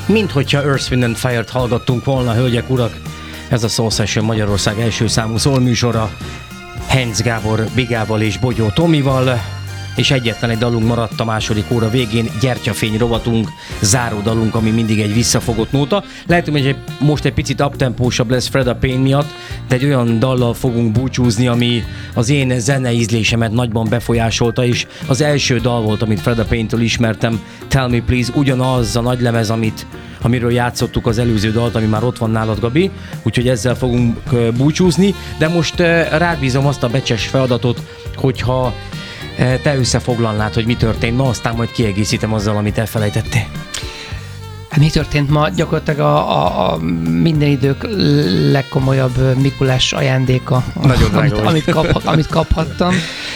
Mint hogyha Earth, Wind and Fire-t hallgattunk volna, hölgyek, urak. Ez a Soul Session Magyarország első számú szól műsora. Heinz Gábor Bigával és Bogyó Tomival, és egyetlen egy dalunk maradt a második óra végén, Gyertyafény rovatunk, záró dalunk, ami mindig egy visszafogott nóta. Lehet, hogy most egy picit uptempósabb lesz Freda Payne miatt, de egy olyan dallal fogunk búcsúzni, ami az én zeneízlésemet nagyban befolyásolta, és az első dal volt, amit Freda Payne-től ismertem, Tell Me Please, ugyanaz a nagylemez, amiről játszottuk az előző dalt, ami már ott van nálad, Gabi, úgyhogy ezzel fogunk búcsúzni, de most rád bízom azt a becses feladatot, hogyha te összefoglalnád, hogy mi történt ma, aztán majd kiegészítem azzal, amit elfelejtettél. Mi történt ma? Gyakorlatilag a minden idők legkomolyabb Mikulás ajándéka, amit kaphattam.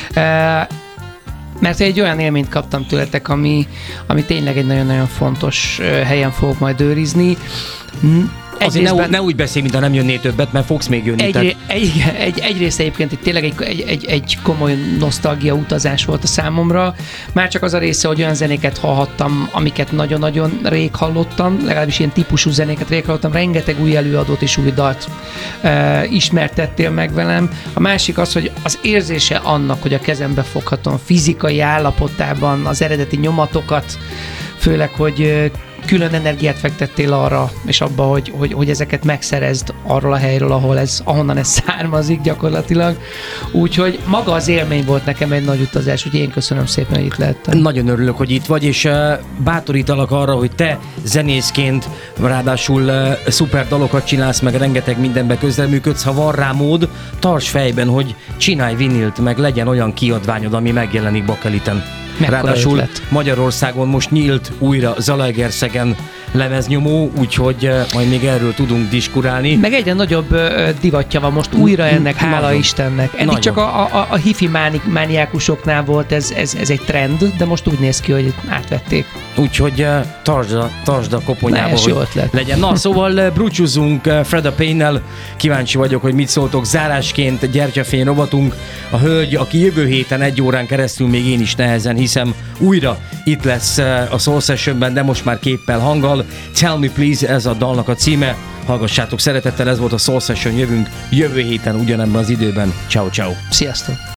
Mert egy olyan élményt kaptam tőletek, ami tényleg egy nagyon-nagyon fontos helyen fogok majd őrizni. Azért ne úgy beszélj, mintha nem jönnél többet, mert fogsz még jönni. Egyrészt egyébként tényleg egy komoly nosztalgia utazás volt a számomra. Már csak az a része, hogy olyan zenéket hallhattam, amiket nagyon-nagyon rég hallottam, legalábbis ilyen típusú zenéket rég hallottam, rengeteg új előadót és új dalt ismertettél meg velem. A másik az, hogy az érzése annak, hogy a kezembe foghatom fizikai állapotában az eredeti nyomatokat, főleg, hogy külön energiát fektettél arra, és abba, hogy ezeket megszerezd arról a helyről, ahonnan ez származik gyakorlatilag. Úgyhogy maga az élmény volt nekem egy nagy utazás, úgyhogy én köszönöm szépen, hogy itt lehettem. Nagyon örülök, hogy itt vagy, és bátorítalak arra, hogy te zenészként ráadásul szuper dalokat csinálsz, meg rengeteg mindenbe közreműködsz, ha van rá mód, tarts fejben, hogy csinálj vinilt, meg legyen olyan kiadványod, ami megjelenik Bakeliten. Ráadásul Magyarországon most nyílt újra Zalaegerszegen lemeznyomó, úgyhogy majd még erről tudunk diskurálni. Meg egyre nagyobb divatja van most újra ennek, hála Istennek. Eddig csak a hifi mániákusoknál volt ez egy trend, de most úgy néz ki, hogy átvették. Úgyhogy tartsd a koponyába, hogy legyen. Na, szóval búcsúzzunk Freda Payne-nel. Kíváncsi vagyok, hogy mit szóltok. Zárásként Gyertyafény rovatunk. A hölgy, aki jövő héten 1 órán keresztül, még én is nehezen hiszem, újra itt lesz a Soul Sessionben, de most már képpel, hanggal. Tell Me Please, ez a dalnak a címe. Hallgassátok szeretettel, ez volt a Soul Session, jövünk jövő héten ugyanebben az időben. Ciao, ciao. Sziasztok.